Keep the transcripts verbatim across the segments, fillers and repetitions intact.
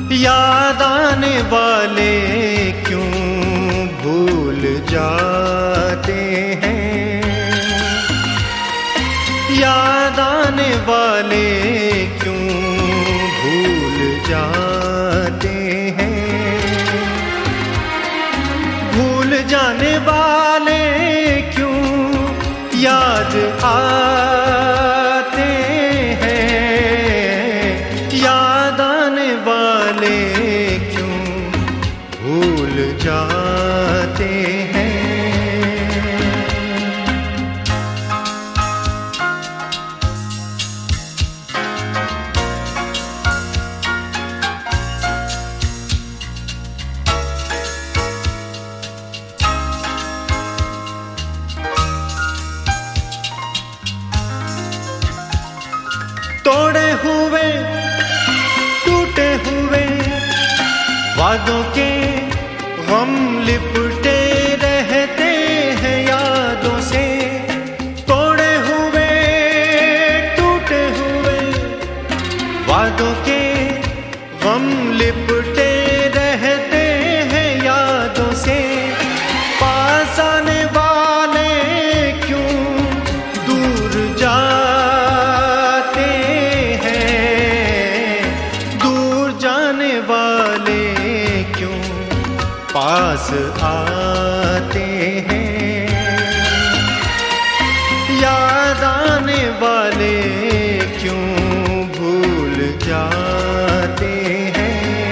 याद आने वाले क्यों भूल जाते हैं, याद आने वाले क्यों भूल जाते हैं, भूल जाने वाले क्यों याद आते हैं, याद आने वाले क्यों भूल जाते हैं। तोड़े हुए टूटे हुए वादों के गम लिपटे रहते हैं यादों से, तोड़े हुए टूटे हुए वादों के गम लिपटे रहते हैं यादों से, पास आने वाले क्यों दूर जा पास आते हैं, याद आने वाले क्यों भूल जाते हैं।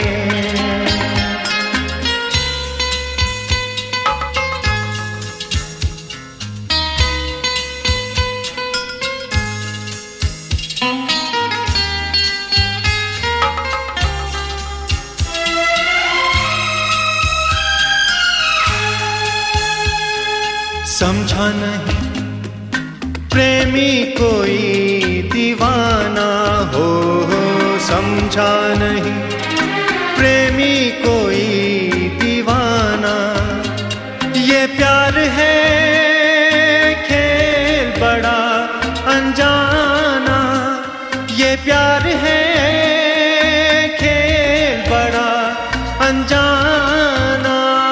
समझा नहीं प्रेमी कोई दीवाना हो, समझा नहीं प्रेमी कोई दीवाना, ये प्यार है खेल बड़ा अनजाना, ये प्यार है खेल बड़ा अनजाना,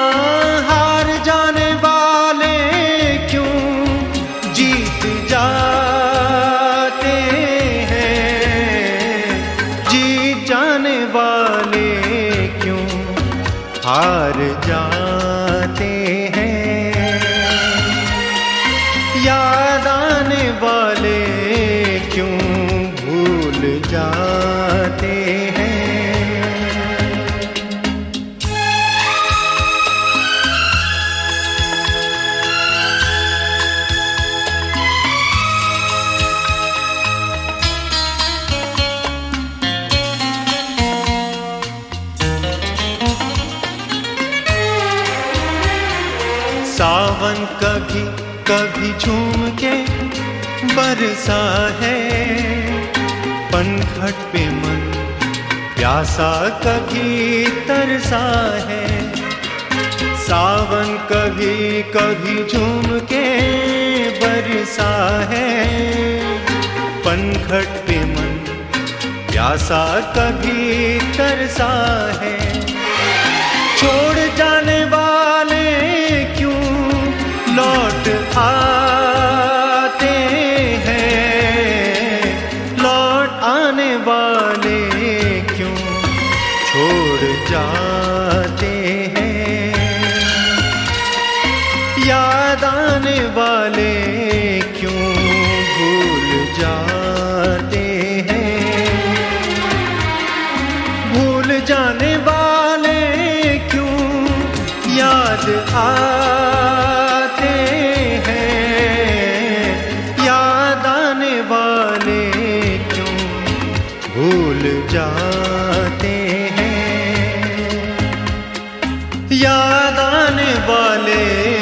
हार जाते हैं, याद आने वाले क्यों भूल जाते हैं। सावन कभी कभी झूम के बरसा है, पनघट पे मन प्यासा कभी तरसा है, सावन कभी कभी झूम के बरसा है, पनघट पे मन प्यासा कभी तरसा है, छोड़ जाने वाले क्यों लौट आते हैं, लौट आने वाले क्यों छोड़ जाते हैं, याद आने वाले क्यों भूल जाते हैं, भूल जाने वाले क्यों याद आते हैं, याद आने वाले क्यों भूल जाते हैं, याद आने वाले